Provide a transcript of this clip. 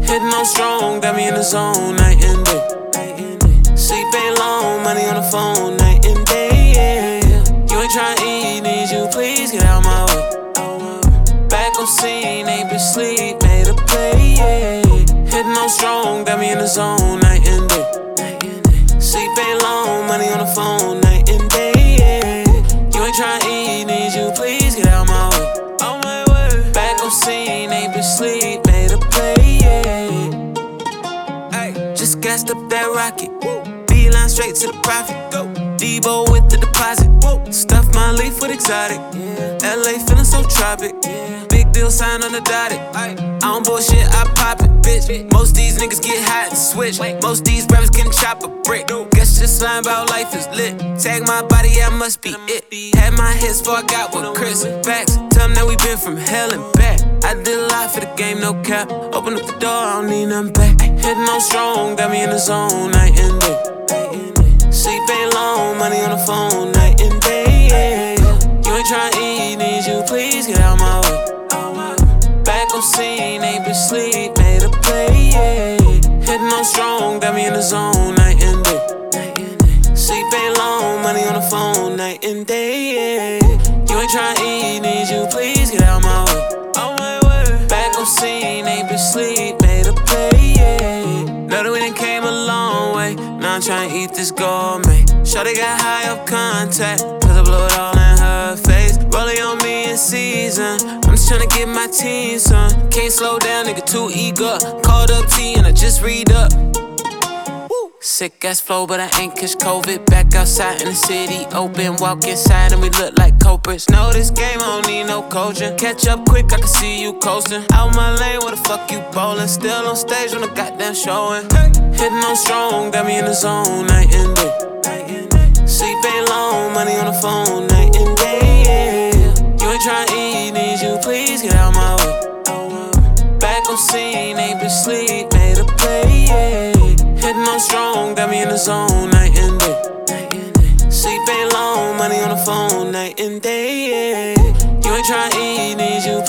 Hitting on strong, got me in the zone, night and day. Sleep ain't long, money on the phone, night and day, yeah. You ain't tryna eat, need you please get out my way. Back on scene, ain't been sleep, made a play, yeah. Hitting on strong, got me in the zone, night and day. Sleep ain't long, money on the phone, night and day, yeah. You ain't tryna eat, need you please get out my way. On my way. Back on scene, ain't been sleep, made a play, yeah. Ay, just gassed up that rocket. Beeline straight to the profit. Go. Debo with the deposit. Stuff my leaf with exotic. LA feeling so tropic. Big deal sign on the dotted. I don't bullshit, I pop it, bitch. Most these niggas get hot and switch. Most these rappers can chop a brick. Guess just lying about life is lit. Tag my body, yeah, must be it. Had my hits before I got with Chris. Facts, tell them that we been from hell and back. I did a lot for the game, no cap. Open up the door, I don't need nothing back. Hitting on strong, got me in the zone, night and day. Sleep ain't long, money on the phone, night and day, yeah. You ain't tryna eat, need you please get out my way. Back on scene, ain't been sleep, made a play, yeah. Hitting on strong, got me in the zone, night and day. Sleep ain't long, money on the phone, night and day, yeah. You ain't tryna eat, need you please get out my way. Back on scene, ain't been sleep, made a play, yeah. Know that we done came a long way. Now I'm tryna eat this gourmet. Shawty got high up contact, cause I blew it all in her face. Rolling on me in season, I'm just tryna get my team, son. Can't slow down, nigga, too eager. Called up T and I just read up. Sick ass flow, but I ain't catch COVID. Back outside in the city, open, walk inside and we look like culprits. Know this game, I don't need no coaching. Catch up quick, I can see you coasting. Out my lane, where the fuck you bowling? Still on stage when the goddamn showing. Hitting on strong, got me in the zone, night and day. Sleep ain't long, money on the phone, night and day, yeah. You ain't tryna eat, need you please get out my way. Back on scene, ain't been sleep, made a play, yeah. Hitting on strong, got me in the zone, night and day. Sleep ain't long, money on the phone, night and day, yeah. You ain't tryna eat, need you